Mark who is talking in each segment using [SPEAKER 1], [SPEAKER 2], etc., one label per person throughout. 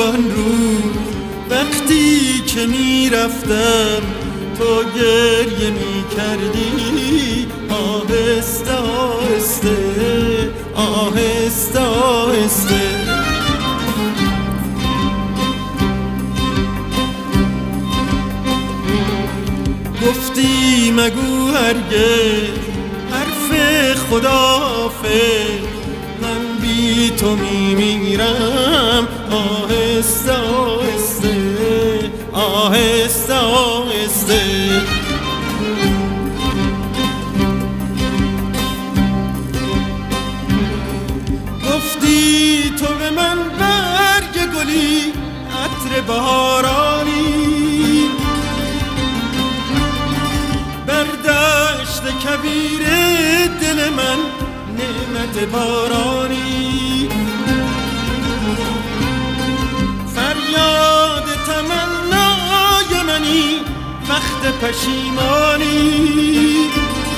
[SPEAKER 1] آن روز وقتی که میرفتم تو گریه میکردی، آهسته آهسته آهسته آهسته. گفتی مگو هرگز حرف خداحافظ، من بی تو میمیرم، آهسته آهسته آهسته آهسته. گفتی تو به من برگ گلی عطر بهارانی، بر دشت کویر دل من نعمت بارانی. فریاد تمنای منی وقت پشیمانی،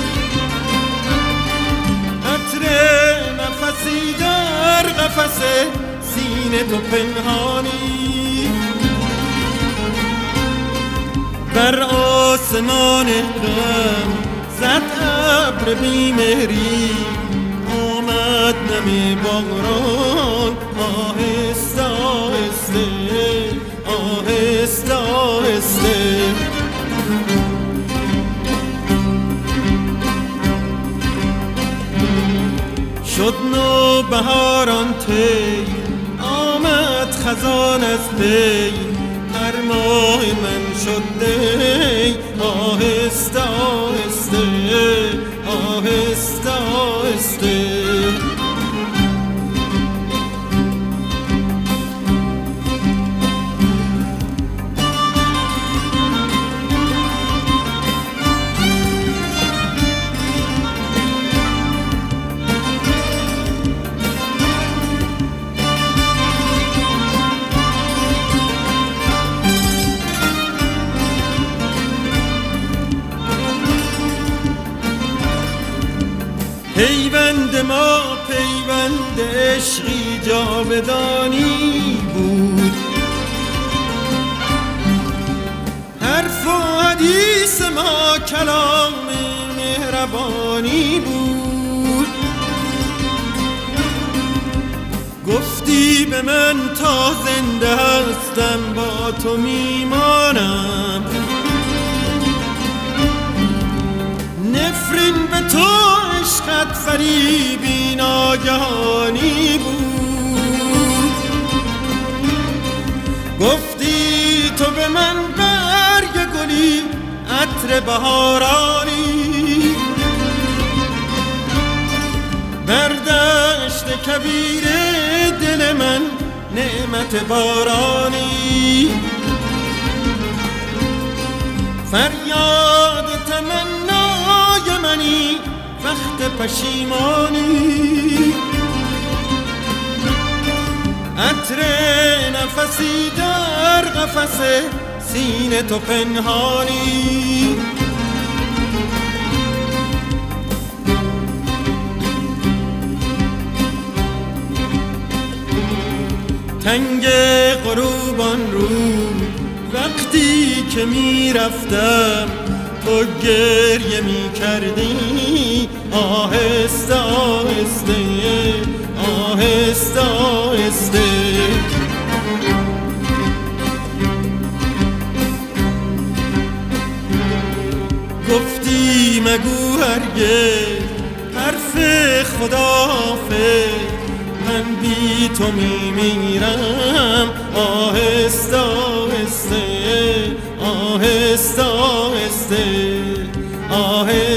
[SPEAKER 1] عطر نفسی در قفس سینه تو پنهانی. بر آسمان غم زد ابر بیمهری، آمد نم باران، آهسته آهسته آهسته آهسته. شد نو بهاران طی، آمد خزان از پی، هر ماه من شد دی، آهسته آهسته آهسته آهسته. پیوند ما پیوند عشقی جاودانی بود، حرف و حدیث ما کلام مهربانی بود. گفتی به من تا زنده هستم با تو میمانم، نفرین به تو عشقت فریبی ناگهانی بود. گفتی تو به من برگ گلی عطر بهارانی، بر دشت کویر دل من نعمت بارانی. فریاد تمنای منی وقت پشیمانی، عطر نفسی در قفس سینه تو پنهانی. تنگ غروبان رو وقتی که میرفتم تو گریه میکردی، آهسته آهسته آهسته آهسته. گفتی مگو هرگز حرف خداحافظ، من بی تو میمیرم، آهسته آهسته آهسته آهسته آهسته.